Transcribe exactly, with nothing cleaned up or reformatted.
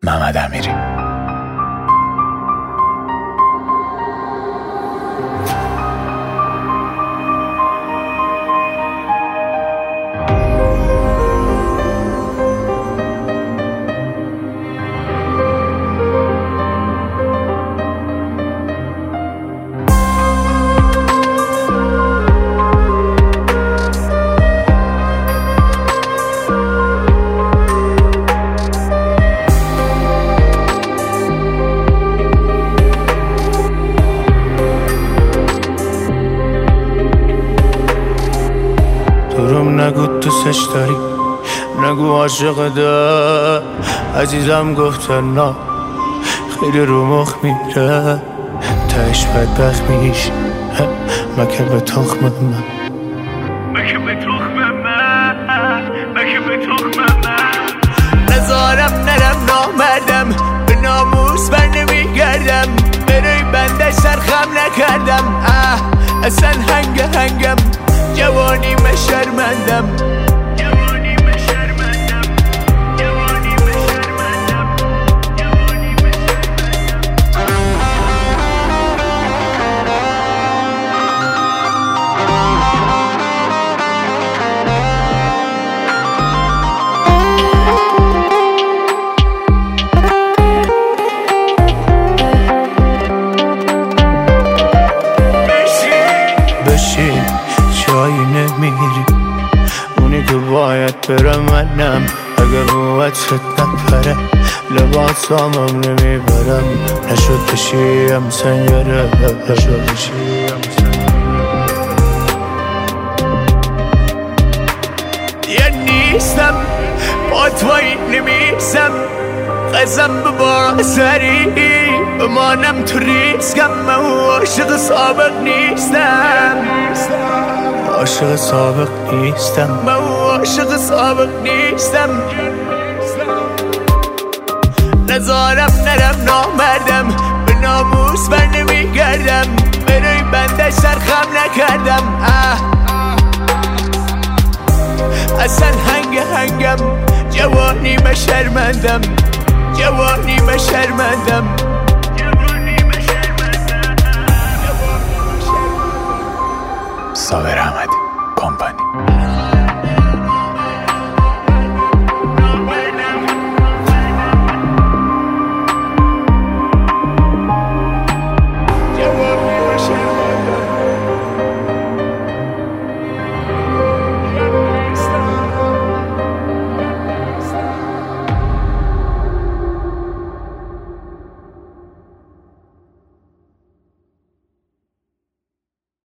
محمد امیری. دروم نگو دوستش داری، نگو عاشقته. عزیزم گفتن نه، خیلی رو مخ میره. تهش بدبخت میش مکه به تخم من، مکه به تخم من، مکه به تخم من. نزارم نرم نامردم، به ناموس بر نمیگردم. برای بنده سرخم نکردم. اه اصلا هنگ هنگم، جوانی مشرمندم. جوانی مشرمندم، جوانی مشرمندم، جوانی بشین جایی نمیری، اونی که باید برم منم. اگر قوتت نپره لباسامم نمیبرم. نشد بشیم سنگره، نشد بشیم یه نیستم با توی نمیسم. قسم به با سری بمانم تو ریسکم. من عاشق سابق نیستم، عاشق سابق نیستم. من عاشق سابق نیستم. نزارم نرم نامردم، به ناموس بر نمیگردم. برای بنده سرخم نکردم. اه اصلا هنگ هنگم، جوانی مشرمندم. جوانی مشرمندم. صابر احمدی کمپانی.